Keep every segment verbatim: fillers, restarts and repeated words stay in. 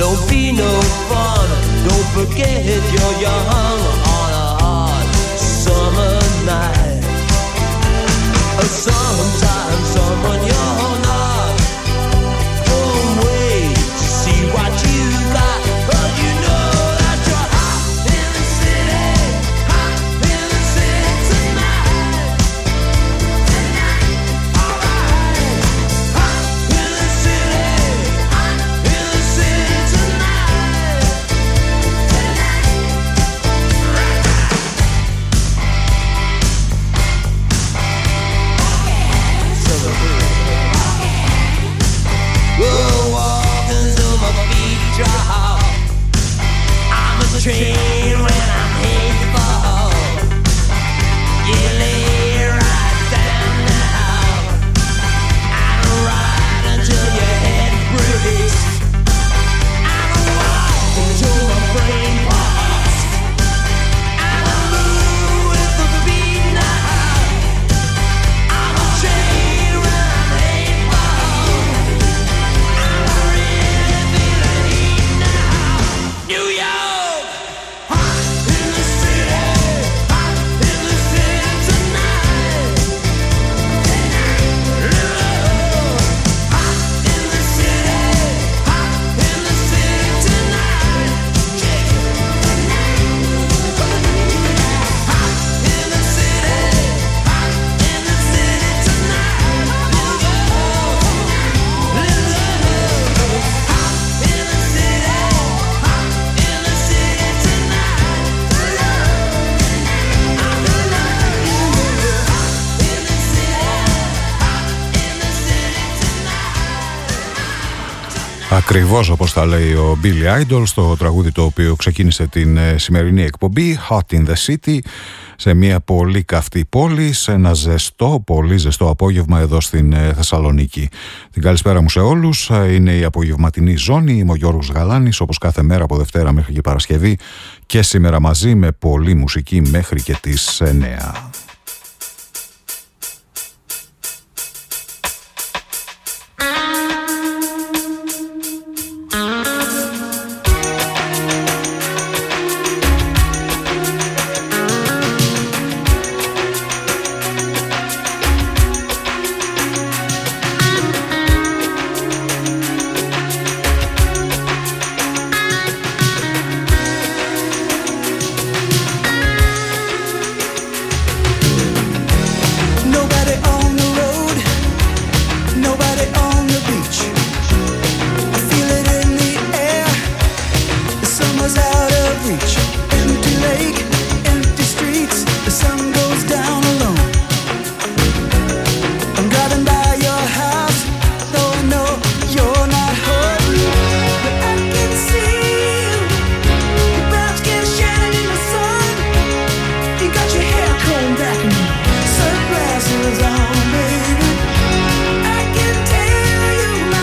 don't be no fun. Don't forget you're young on a hot summer night. Sometimes someone you're not won't wait to see what you got, but you know that you're hot in the city, hot in the city tonight. Tonight, alright. Hot in the city, hot in the city tonight. We'll walk until my feet drop. I'm a train when I'm headed for home. You lay right down now. I don't ride until your head breaks. I don't walk until my brain pops. I don't move with the beat now. I'm a train when I'm headed for home. New York, hot in the city, hot in the city tonight. Tonight, hot in the city, hot in the city tonight. Hot in the city, hot in the city tonight. New York, hot in the city, hot in the city tonight. I'm in love. Hot in the city, hot in the city tonight. Ακριβώς όπως τα λέει ο Billy Idol στο τραγούδι το οποίο ξεκίνησε την ε, σημερινή εκπομπή, Hot in the City, σε μια πολύ καυτή πόλη, σε ένα ζεστό, πολύ ζεστό απόγευμα εδώ στην ε, Θεσσαλονίκη. Την καλησπέρα μου σε όλους. Ε, είναι η απογευματινή ζώνη. Είμαι ο Γιώργος Γαλάνης, όπως κάθε μέρα από Δευτέρα μέχρι και Παρασκευή, και σήμερα μαζί με πολλή μουσική μέχρι και τις εννιά.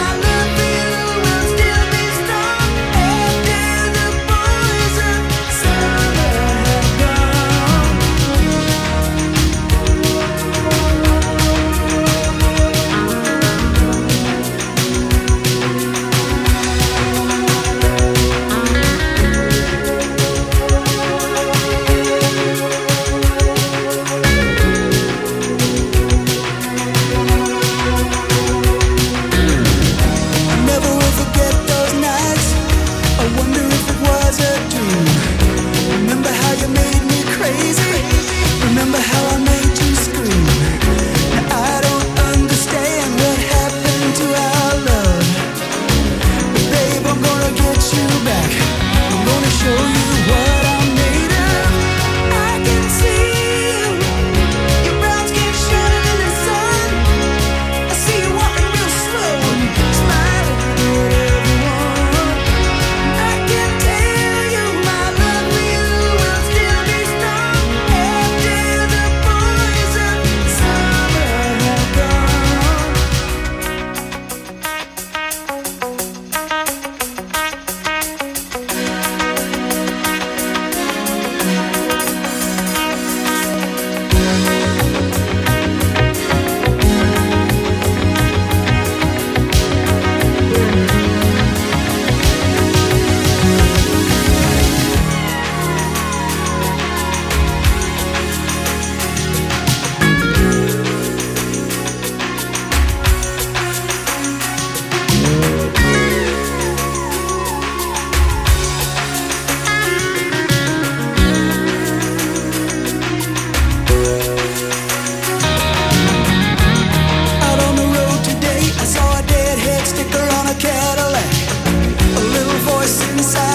Still be strong after the poison.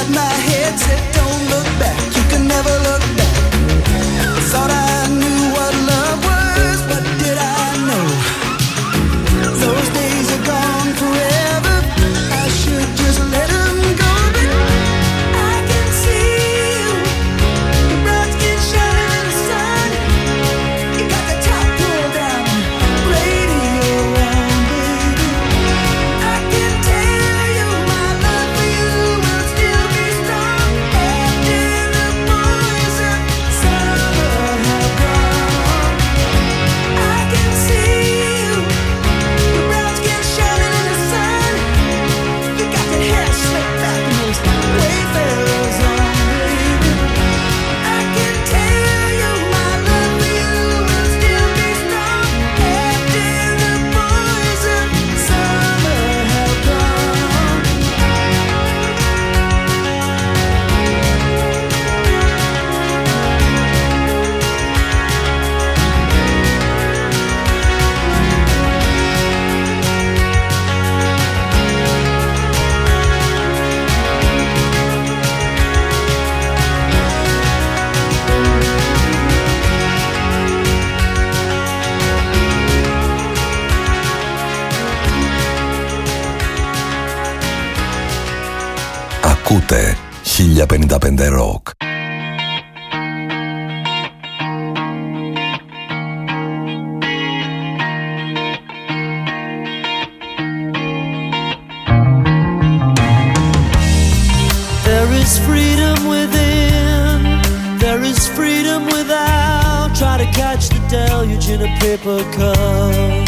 got my head set, don't look back, you can never look back. Thought I knew what love was, what did I know? Those days are gone forever, I should just let them go. But I can see you, your brown skin shining in the sun. You got the top pulled down, radio on, baby. I can tell you my love for you will still be strong after the boys of summer have gone. I can see you, your brown skin shining in the sun. You got that hair slicked back and those wayfarers on, baby. I can tell you my love for you will still be strong after the boys of summer have gone. Ακούτε χίλια πενήντα πέντε Rock. There is freedom within, there is freedom without. Try to catch the deluge in a paper cup.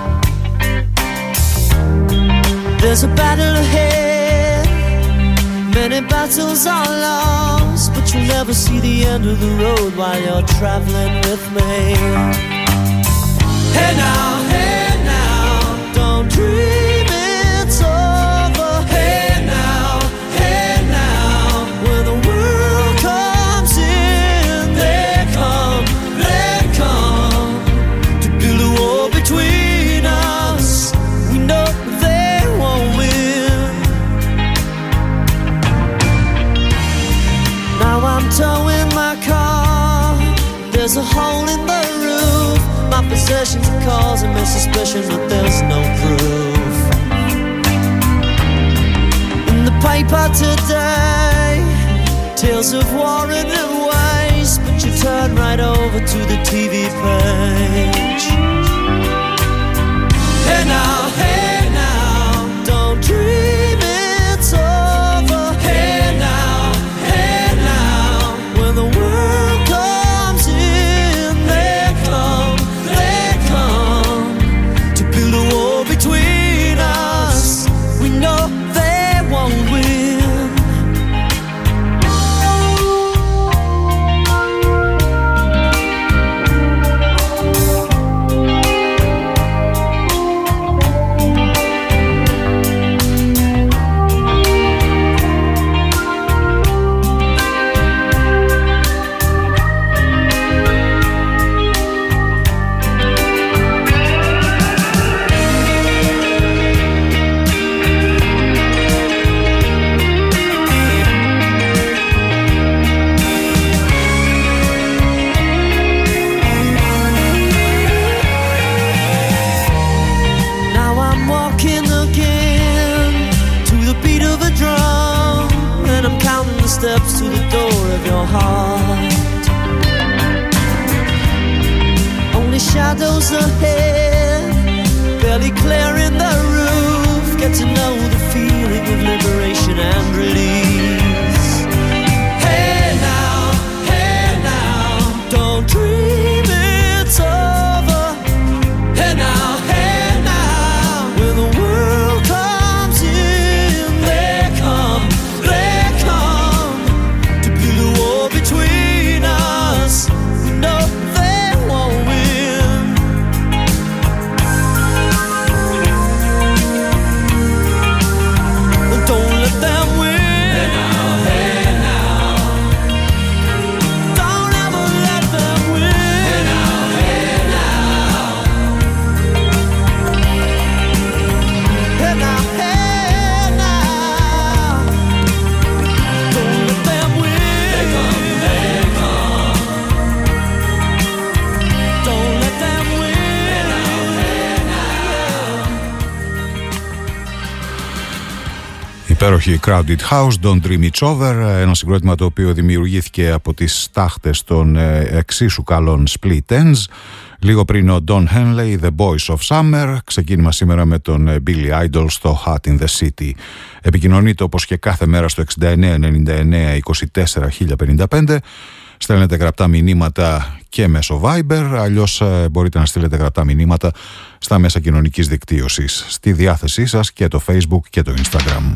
There's a battle ahead, many battles are lost, but you'll never see the end of the road while you're traveling with me. Hey now, hey now, don't dream it's over. Hey now, hey now, when the world comes in, they come, they come to build a wall between us. We know they won't win. Now I'm towing my car, there's a hole in the roof. My possessions are causing me suspicion, but there's no proof. In the paper today, tales of war and of waste, but you turn right over to the T V page. Hey now, hey now, don't dream it's over. Hey now, hey now, when the world comes in, they come, they come to build a wall between us. We know they won't win. Now I'm walking again to the beat of a drum, and I'm counting the steps to the door of your heart. Only shadows ahead, barely clearing the roof. Get to know the feeling of liberation and release. Hey now, hey now, don't dream it's over. Hey now, hey now, when the world comes in, they come, they come to build a wall between us. We know they won't win. Don't let them win. υπέροχη Crowded House, Don't Dream It's Over, ένα συγκρότημα το οποίο δημιουργήθηκε από τις τάχτες των εξίσου καλών Split Ends. Λίγο πριν ο Don Henley, The Boys of Summer. Ξεκίνημα σήμερα με τον Billy Idol στο Hot in the City. Επικοινωνείτε όπως και κάθε μέρα στο εξήντα εννέα ενενήντα εννέα είκοσι τέσσερα χίλια πενήντα πέντε. Στέλνετε γραπτά μηνύματα και μέσω Viber, αλλιώς μπορείτε να στείλετε γραπτά μηνύματα στα μέσα κοινωνικής δικτύωσης. Στη διάθεσή σας και το Facebook και το Instagram.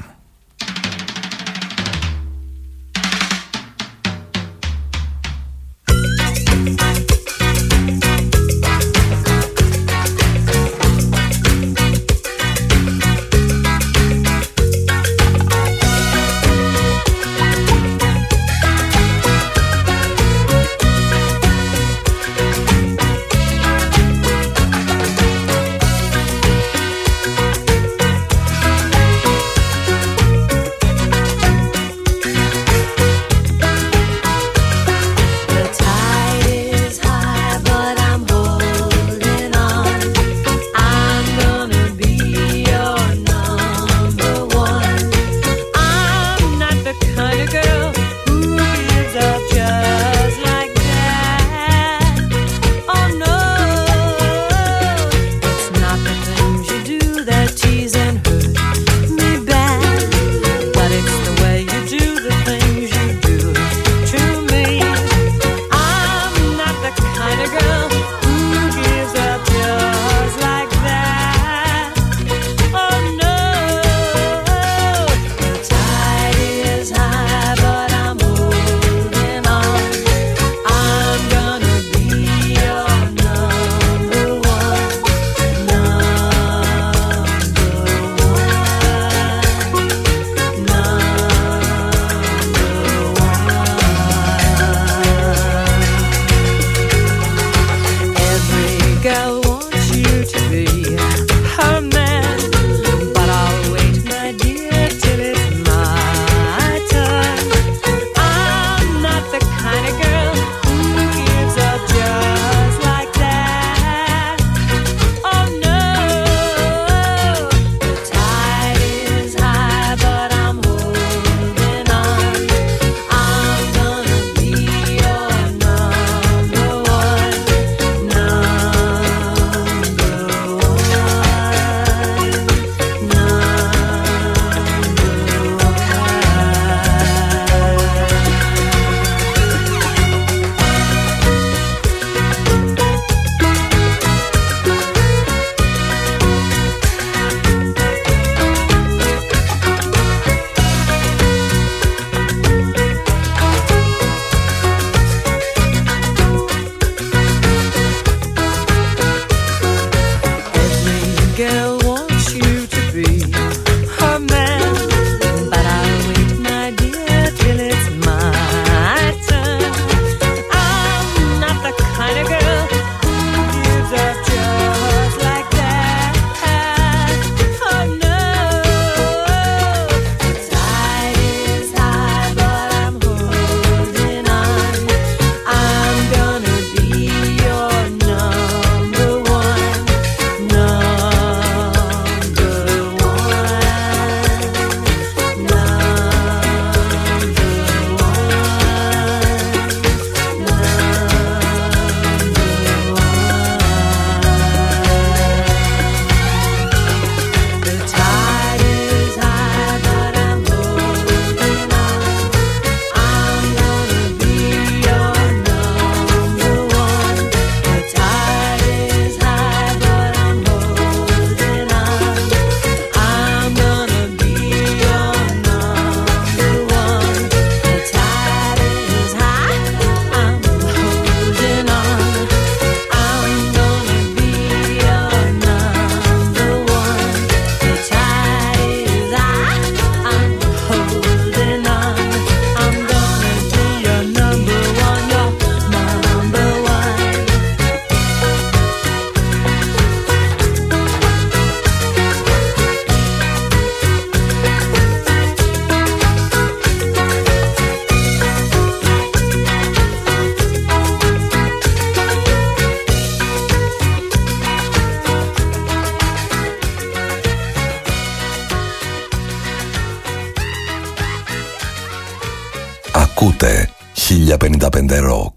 Ακούτε χίλια πενήντα πέντε Rock.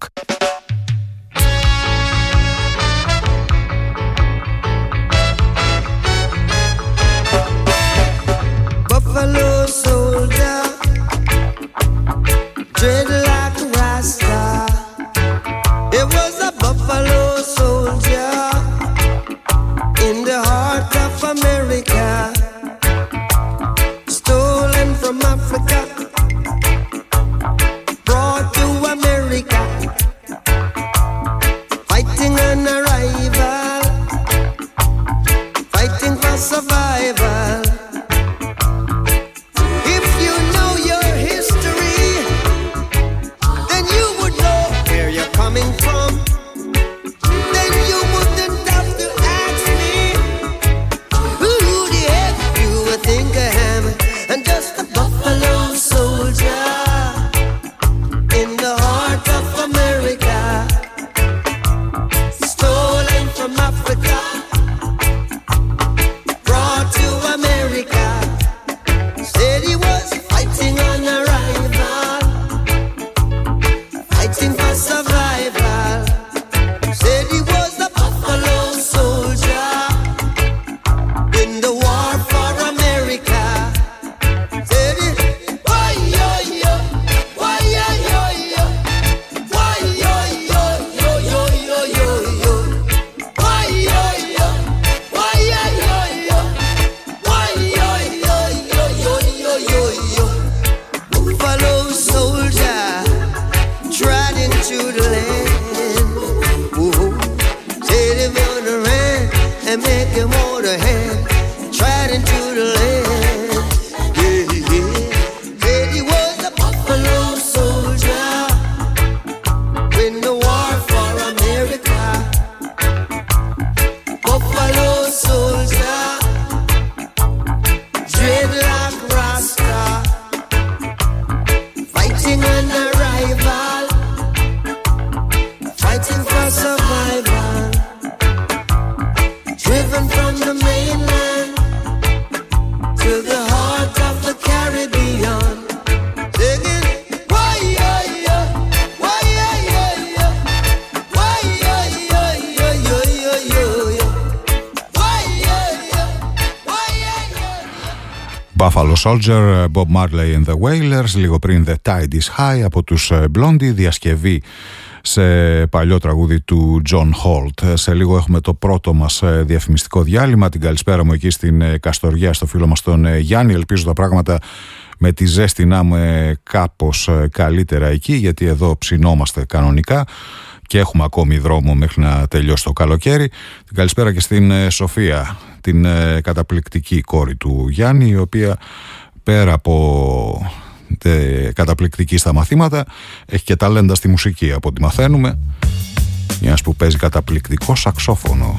Buffalo soldier, dread like a rasta. It was a buffalo soldier in the heart of America, stolen from Africa, brought to America, fighting an arrival, fighting for survival. If you know your history, then you would know where you're coming from. Then you wouldn't have to ask me who the heck you would think I am. And just a buffalo soldier in the heart of America, stolen from Africa, brought to America. Said he was fighting on arrival, fighting for survival. Said he was a buffalo soldier in the war for America. Said he, why yo yo, why yo yo yo, why yo yo yo yo yo yo yo, why yo yo, why yo yo yo, why yo yo yo yo yo yo yo. Buffalo soldier trod into the land. Whoa. Said if you wanna run and make him hold a hand, trod into the land. Yeah, yeah. Said he was a buffalo soldier in the war for America. Buffalo soldier, dreadlock rasta, fighting an arrival, fighting for survival, driven from the mainland to the heart of the Caribbean, singing, why yeah yeah, why yeah yeah yeah, why yeah yeah yeah yeah yeah yeah yeah, why yeah yeah, why yeah yeah. Buffalo Soldier, Bob Marley and the Wailers, λίγο πριν The Tide is High από τους Blondie, διασκευή σε παλιό τραγούδι του John Holt. Σε λίγο έχουμε το πρώτο μας διαφημιστικό διάλειμμα. Την καλησπέρα μου εκεί στην Καστοριά, στο φίλο μας τον Γιάννη. Ελπίζω τα πράγματα με τη ζέστη να είμαι κάπως καλύτερα εκεί, γιατί εδώ ψινόμαστε κανονικά και έχουμε ακόμη δρόμο μέχρι να τελειώσει το καλοκαίρι. Την καλησπέρα και στην Σοφία, την καταπληκτική κόρη του Γιάννη, η οποία πέρα από τε, καταπληκτική στα μαθήματα έχει και ταλέντα στη μουσική από ό,τι μαθαίνουμε, μιας που παίζει καταπληκτικό σαξόφωνο.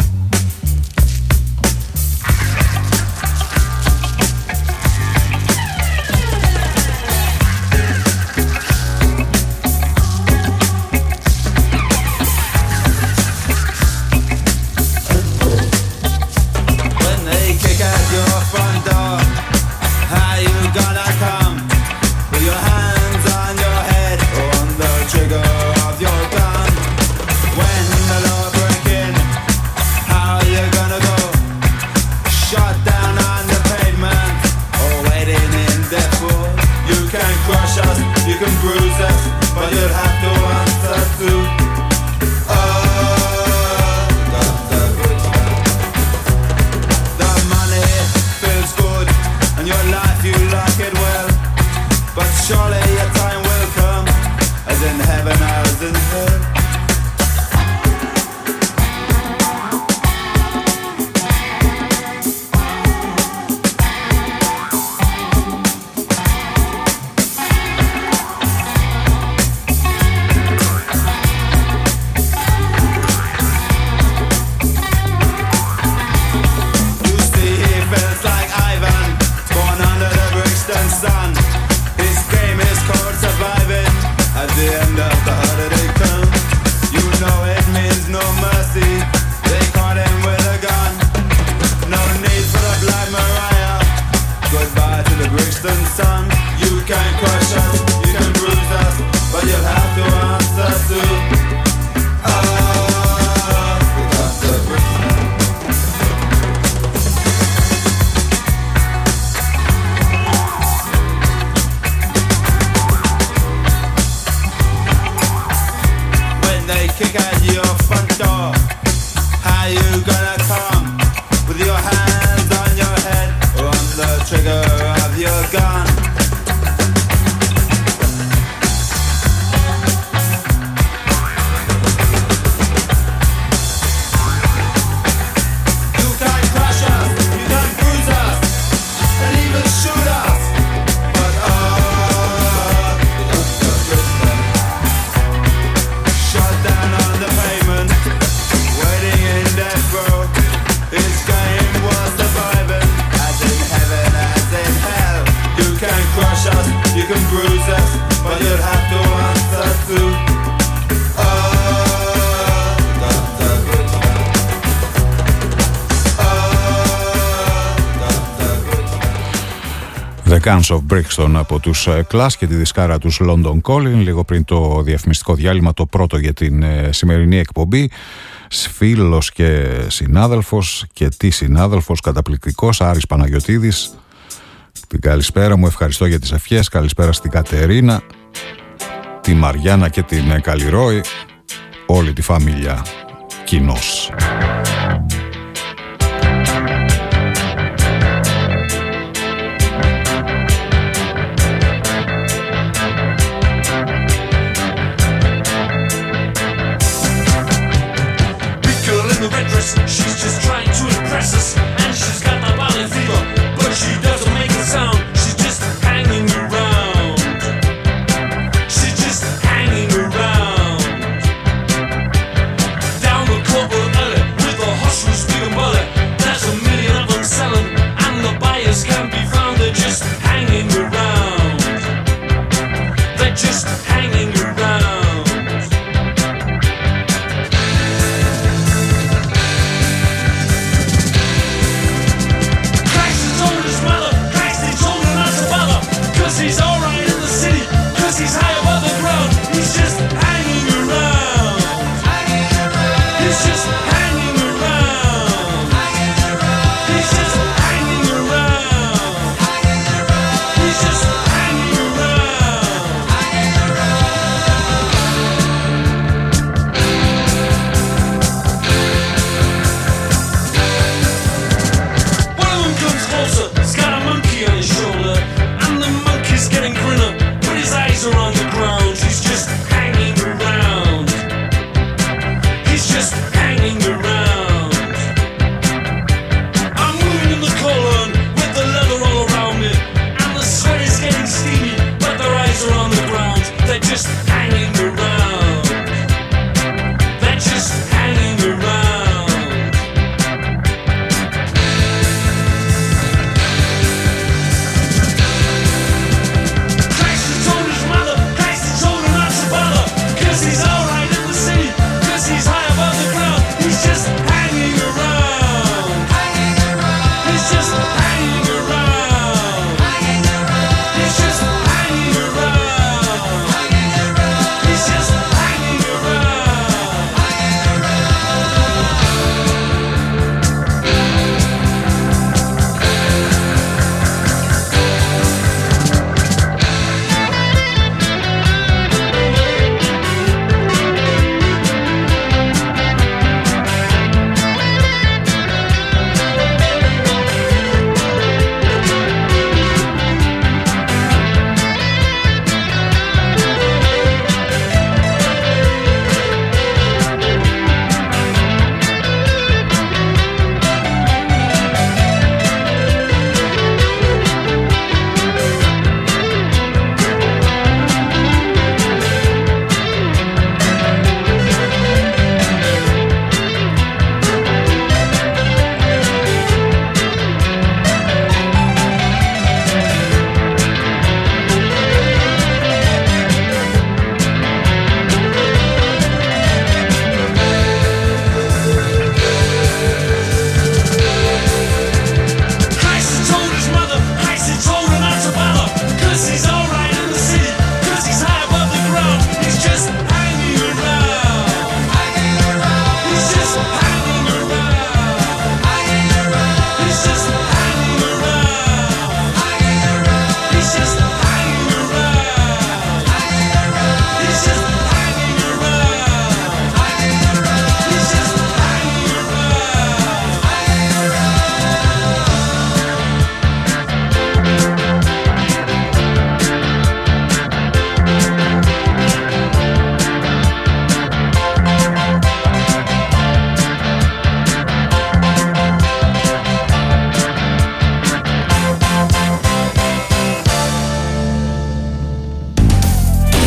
kick at your front door. How you gonna come with your hands on your head or on the trigger of your gun? You can't crush us, you can't bruise us, and even shoot us. But oh, shut down on the pavement, waiting in death row. His game was surviving, as in heaven, as in hell. You can crush us, you can bruise us, but you'll have to answer to oh, Doctor Goodman. Oh, Doctor Goodman. The Guns of Brixton από τους Clash και τη δισκάρα τους London Calling, λίγο πριν το διαφημιστικό διάλειμμα, το πρώτο για την ε, σημερινή εκπομπή. Φίλος και συνάδελφος, και τι συνάδελφος, καταπληκτικός, Άρης Παναγιωτίδης. Την καλησπέρα μου, ευχαριστώ για τις ευχές. Καλησπέρα στην Κατερίνα, τη Μαριάννα και την Καλλιρόη, όλη τη φαμίλια κοινώς. She's just trying to impress us, and she's got my body fever, but she doesn't make a sound. She's just hanging around. She's just hanging around. Down the corporate alley with a hustler's speed and bullet. There's a million of them selling, and the buyers can't be found. They're just hanging around. They're just hanging around. He's alright in the city, cause he's high above the ground. He's just hanging around. Hanging around. He's just hanging around. Hanging around. He's just hanging around. Hanging around. He's just hanging around. Hanging around. One of them comes closer, he's got a monkey on his shoulder. He's getting grinner, but his eyes are on the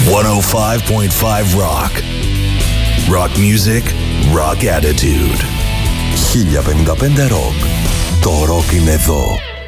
εκατόν πέντε κόμμα πέντε Rock. Rock music, rock attitude. χίλια πενήντα πέντε Rock. Το rock είναι εδώ.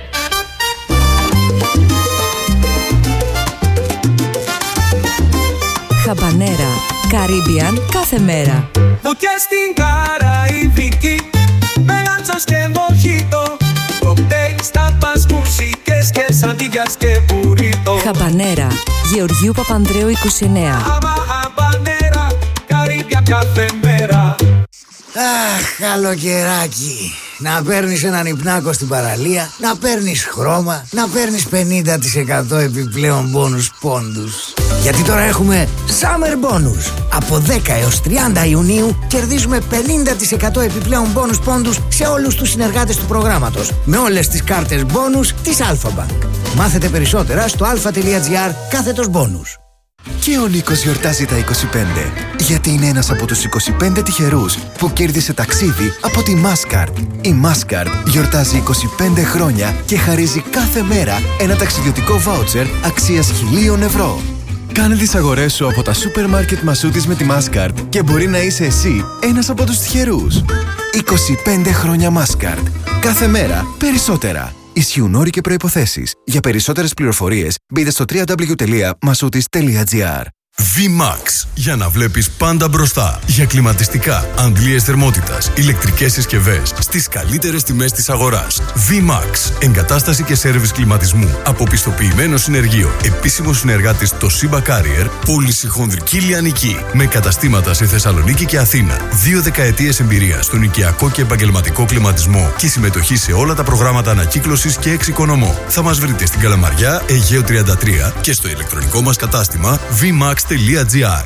Χαμπανέρα, Caribbean κάθε μέρα. Φωτιά στην Καραϊβική, με άντσας και μοχίτο, κοκτέιλ στα πας, μουσικές και σαντίγιας και μπουρίτο. Χαμπανέρα, Γεωργίου Παπανδρέου είκοσι εννέα. Άμα χαμπανέρα, Καρύμπια κάθε μέρα. Αχ, καλοκαιράκι. Να παίρνεις έναν υπνάκο στην παραλία, να παίρνεις χρώμα, να παίρνεις πενήντα τοις εκατό επιπλέον μπόνους πόντους. Γιατί τώρα έχουμε Summer Bonus. Από δέκα έως τριάντα Ιουνίου κερδίζουμε πενήντα τοις εκατό επιπλέον μπόνους πόντους σε όλους τους συνεργάτες του προγράμματος, με όλες τις κάρτες μπόνους της Alpha Bank. Μάθετε περισσότερα στο alpha.gr κάθετος μπόνους. Και ο Νίκος γιορτάζει τα είκοσι πέντε, γιατί είναι ένας από τους είκοσι πέντε τυχερούς που κέρδισε ταξίδι από τη Mastercard. Η Mastercard γιορτάζει είκοσι πέντε χρόνια και χαρίζει κάθε μέρα ένα ταξιδιωτικό βάουτσερ αξίας χιλίων ευρώ. Κάνε τις αγορές σου από τα σούπερ μάρκετ Μασούτης με τη Mastercard και μπορεί να είσαι εσύ ένας από τους τυχερούς. είκοσι πέντε χρόνια Mastercard. Κάθε μέρα περισσότερα. Ισχύουν όροι και προϋποθέσεις. Για περισσότερες πληροφορίες μπείτε στο double-u double-u double-u τελεία masoutis τελεία gr. V-Max. Για να βλέπεις πάντα μπροστά. Για κλιματιστικά, αντλίες θερμότητας, ηλεκτρικές συσκευές στις καλύτερες τιμές της αγοράς. V-Max. Εγκατάσταση και σέρβις κλιματισμού από πιστοποιημένο συνεργείο. Επίσημος συνεργάτης το Simba Carrier. Πώληση χονδρική λιανική. Με καταστήματα σε Θεσσαλονίκη και Αθήνα. Δύο δεκαετίες εμπειρία στον οικιακό και επαγγελματικό κλιματισμό και συμμετοχή σε όλα τα προγράμματα ανακύκλωσης και εξοικονομώ. Θα μας βρείτε στην Καλαμαριά, Αιγαίου τριάντα τρία και στο ηλεκτρονικό μας κατάστημα v max τελεία gr.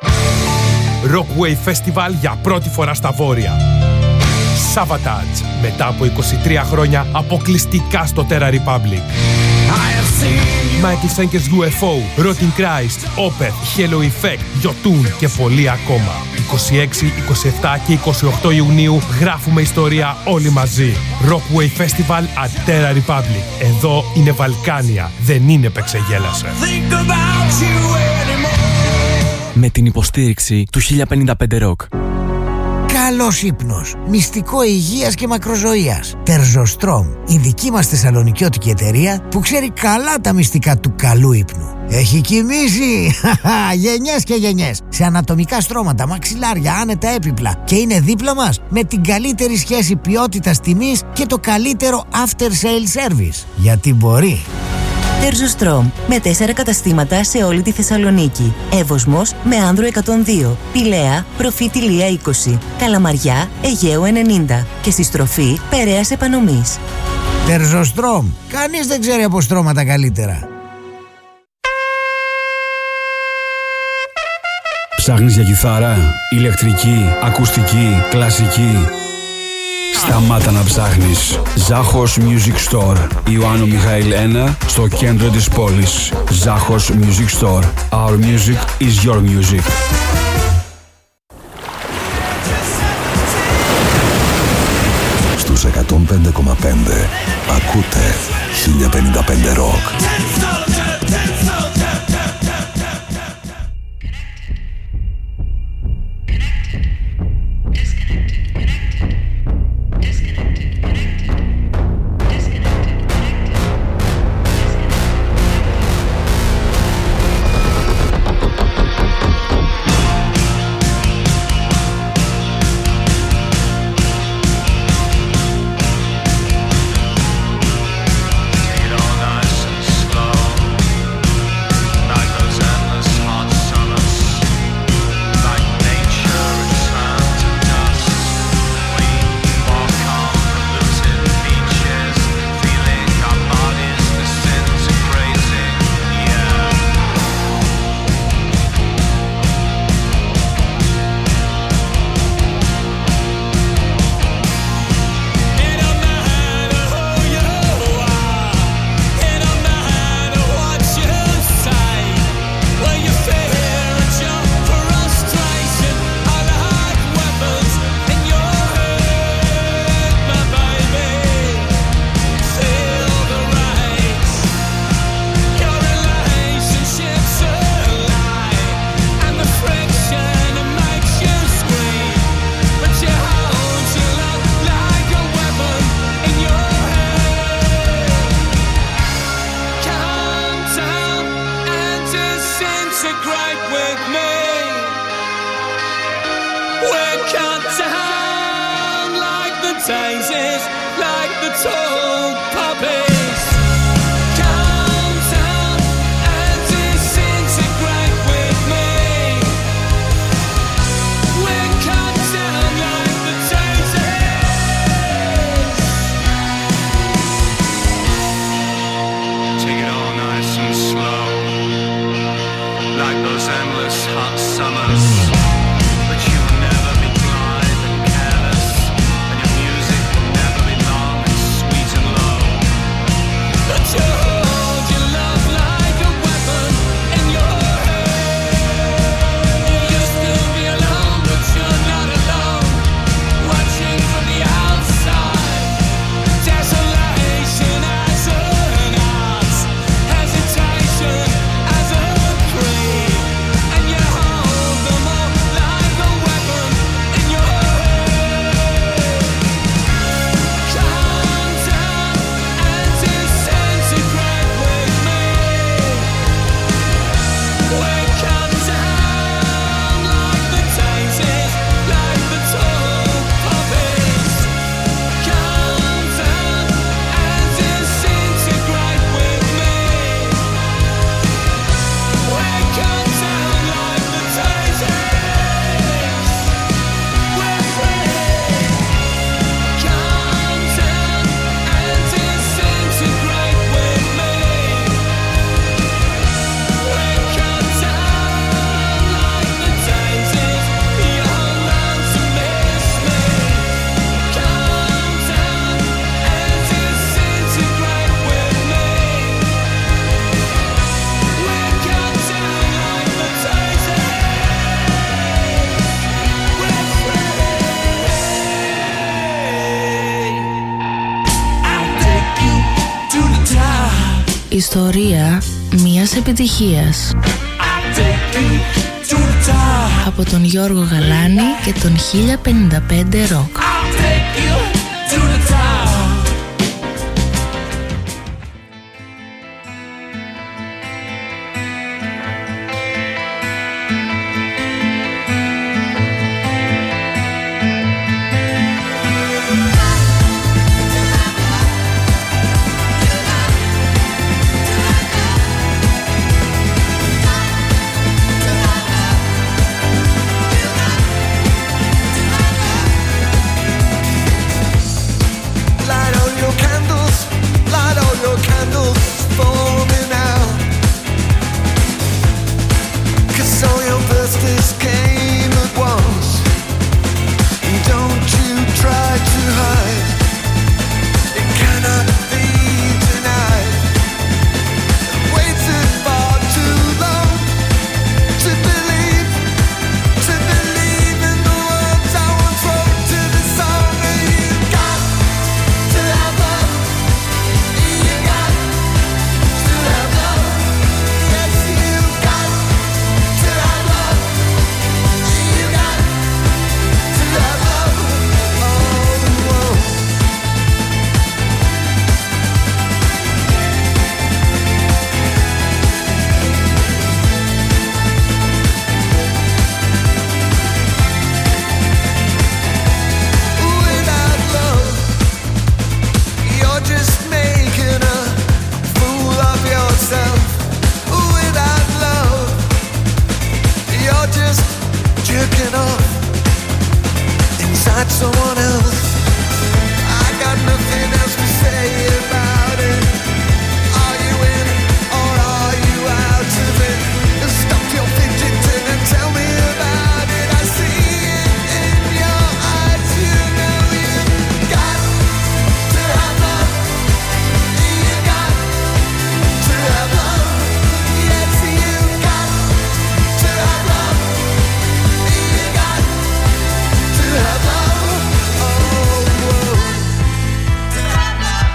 Rockway Festival για πρώτη φορά στα Βόρεια. Savatage, μετά από είκοσι τρία χρόνια αποκλειστικά στο Terra Republic. Michael Schenker's γιου εφ ο, Rotting Christ, Opeth, Halo Effect, Jotun και πολλοί ακόμα. είκοσι έξι, είκοσι επτά και είκοσι οκτώ Ιουνίου γράφουμε ιστορία όλοι μαζί. Rockway Festival at Terra Republic. Εδώ είναι Βαλκάνια, δεν είναι Πεξεγέλασε. Με την υποστήριξη του χίλια πενήντα πέντε Rock. Καλός ύπνος, μυστικό υγείας και μακροζωίας. Τερζοστρόμ, η δική μας θεσσαλονικιώτικη εταιρεία που ξέρει καλά τα μυστικά του καλού ύπνου. Έχει κοιμήσει γενιές και γενιές σε ανατομικά στρώματα, μαξιλάρια, άνετα έπιπλα και είναι δίπλα μας με την καλύτερη σχέση ποιότητας τιμής και το καλύτερο after sale service. Γιατί μπορεί. Τερζοστρόμ, με τέσσερα καταστήματα σε όλη τη Θεσσαλονίκη. Εύωσμος με Άνδρο εκατόν δύο, Πηλαία, Προφήτη Λία είκοσι, Καλαμαριά, Αιγαίου ενενήντα και στη στροφή Περαίας Επανομής. Τερζοστρόμ, κανείς δεν ξέρει από στρώματα καλύτερα. Ψάχνεις για κιθάρα, ηλεκτρική, ακουστική, κλασική? Σταμάτα να ψάχνεις. Ζάχος Music Store, Ιωάννου Μιχαήλ ένα, στο κέντρο της πόλης. Ζάχος Music Store. Our music is your music. Στους εκατόν πέντε κόμμα πέντε ακούτε χίλια πενήντα πέντε Rock. Slow. like those endless hot summers. But you will never be blind and careless, and your music will never be long and sweet and low. But you hold your love like a weapon in your hand. You used to be alone, but you're not alone. Watching from the outside, desolation as an art, hesitation as a creed, and you hold them all like a weapon in your hand. Come down and disintegrate with me. We come down like the daisies, like the tall poppies. Come down and disintegrate with me. We come down like the daisies. We're free. Come down and disintegrate with me. We come down like the daisies. You're bound to miss me. Come down and disintegrate with me. We come down like the daisies. We're free. I'll take you to the top. Ιστορία μιας επιτυχίας. I'll take you to the top. Από τον Γιώργο Γαλάνη και τον χίλια πενήντα πέντε Rock. I'll take you to the top. Light all your candles, light all your candles for me now. 'Cause all your birthdays came at once. And don't you try to hide, it cannot be denied. I've waited far too long to believe, to believe in the words I once wrote to the song. And you got to have love, you got to have love. Yes, you got to have love, you got to have love. Oh, whoa. Without love, you're just making a fool of yourself. Without love, you're just jerking off inside someone else. I got nothing else to say about it. Are you in or are you out of it? Stop your fidgeting and tell me about it. I see it in your eyes. You know you got to have love. You got to have love. Yes, you got to have love. You got to have love. Oh, whoa. To have love.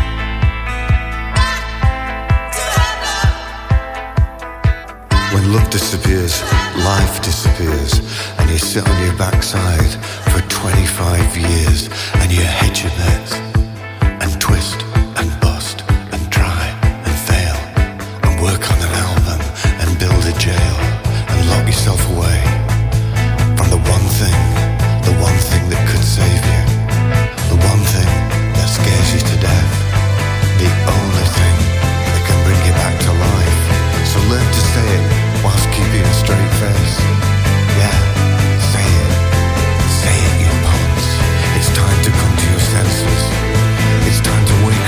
To have love. When love disappears, life disappears, and you sit on your backside for twenty-five years, and you hedge your bets, and twist, and bust, and try, and fail, and work on an album, and build a jail, and lock yourself away from the one thing, the one thing that could save you, the one thing that scares you to death, the only thing that can bring you back to life. So learn to say it whilst keeping a straight face. Yeah, say it. Say it, you punks. It's time to come to your senses. It's time to wake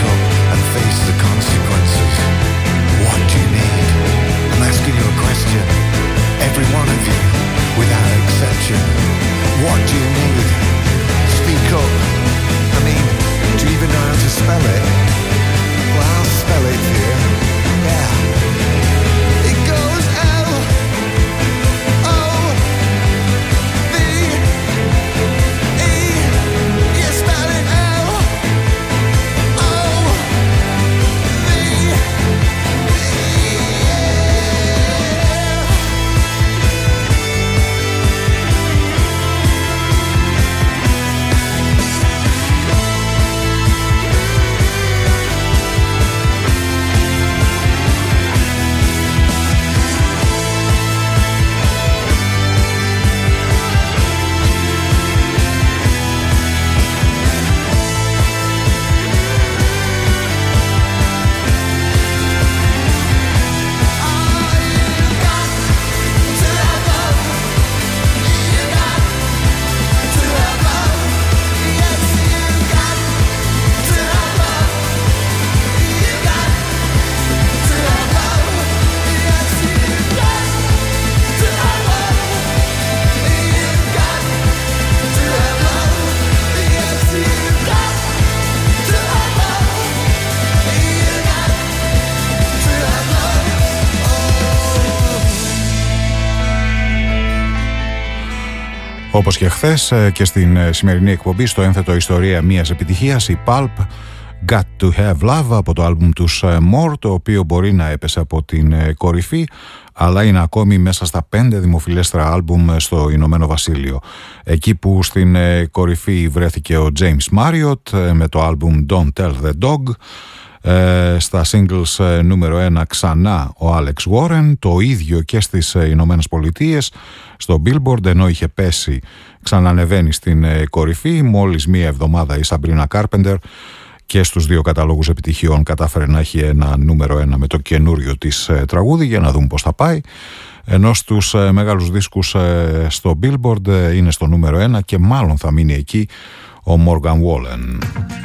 Όπως και χθες και στην σημερινή εκπομπή, στο ένθετο ιστορία μιας επιτυχίας, η Pulp, Got to Have Love από το άλμπουμ τους More, το οποίο μπορεί να έπεσε από την κορυφή, αλλά είναι ακόμη μέσα στα πέντε δημοφιλέστερα άλμπουμ στο Ηνωμένο Βασίλειο. Εκεί που στην κορυφή βρέθηκε ο James Marriott με το άλμπουμ Don't Tell the Dog. Στα singles νούμερο ένα ξανά ο Alex Warren, το ίδιο και στις Ηνωμένες Πολιτείες. Στο Billboard, ενώ είχε πέσει, ξανανεβαίνει στην κορυφή. Μόλις μία εβδομάδα η Sabrina Carpenter και στους δύο καταλόγους επιτυχιών κατάφερε να έχει ένα νούμερο ένα με το καινούριο της τραγούδι, για να δούμε πώς θα πάει. Ενώ στους μεγάλους δίσκους στο Billboard είναι στο νούμερο ένα και μάλλον θα μείνει εκεί ο Morgan Wallen.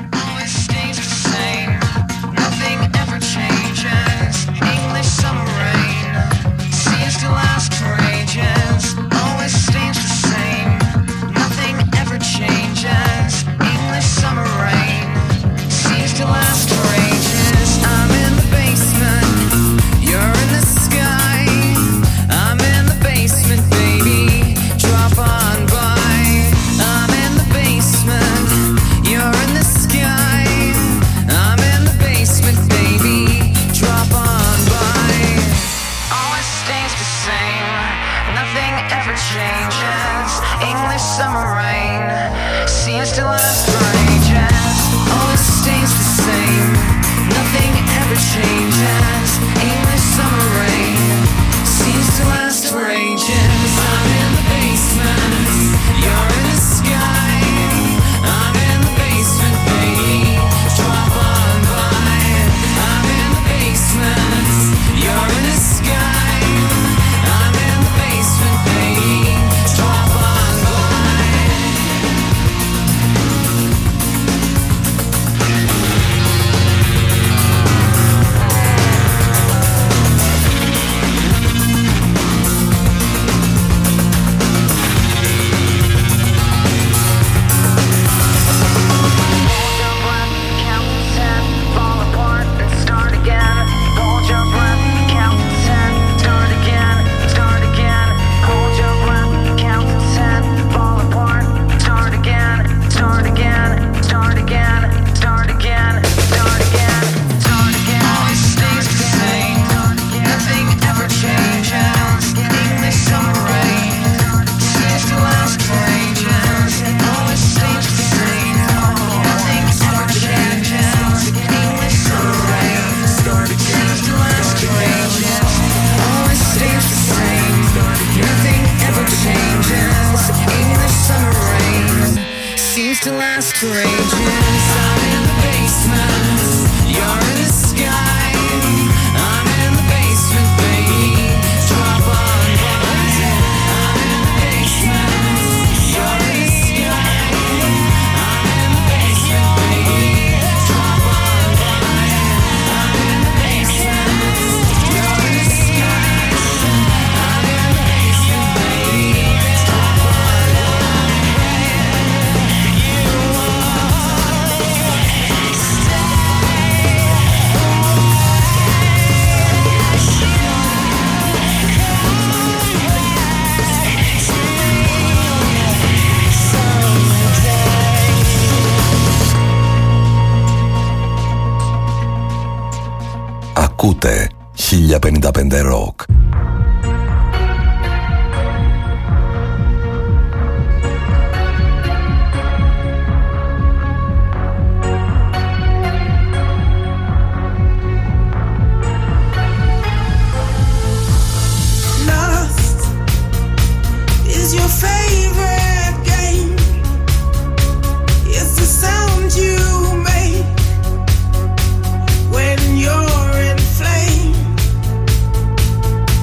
Ακούτε χίλια πενήντα πέντε Rock. When you're in flame,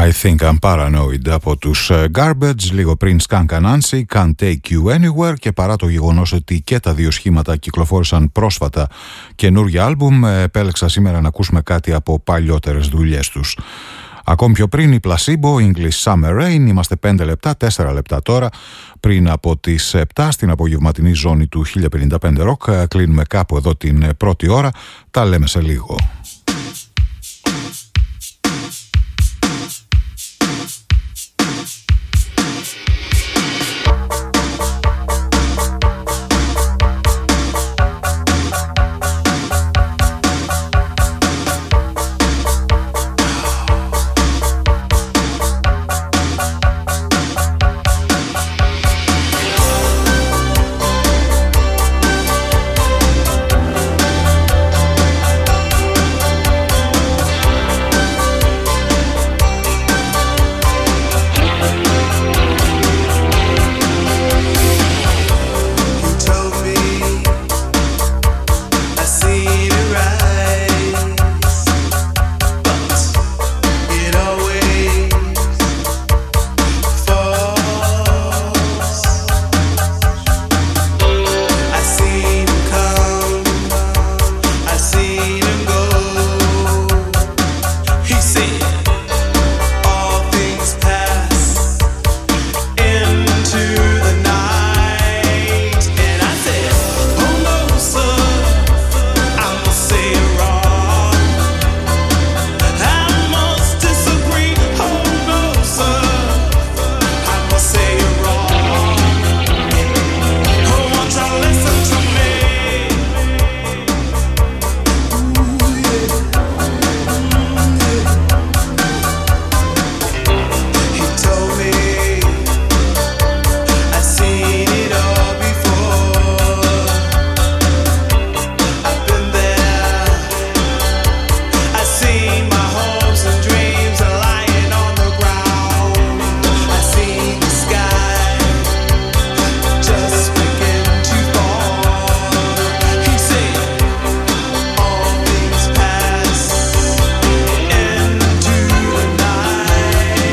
I think I'm paranoid από τους Garbage, λίγο πριν Skunk Anansi, Can't Take You Anywhere, και παρά το γεγονός ότι και τα δύο σχήματα κυκλοφόρησαν πρόσφατα καινούργια άλμπουμ, επέλεξα σήμερα να ακούσουμε κάτι από παλιότερες δουλειές τους. Ακόμη πιο πριν η Placebo, English Summer Rain. Είμαστε πέντε λεπτά, τέσσερα λεπτά τώρα πριν από τις επτά στην απογευματινή ζώνη του χίλια πενήντα πέντε Rock. Κλείνουμε κάπου εδώ την πρώτη ώρα. Τα λέμε σε λίγο.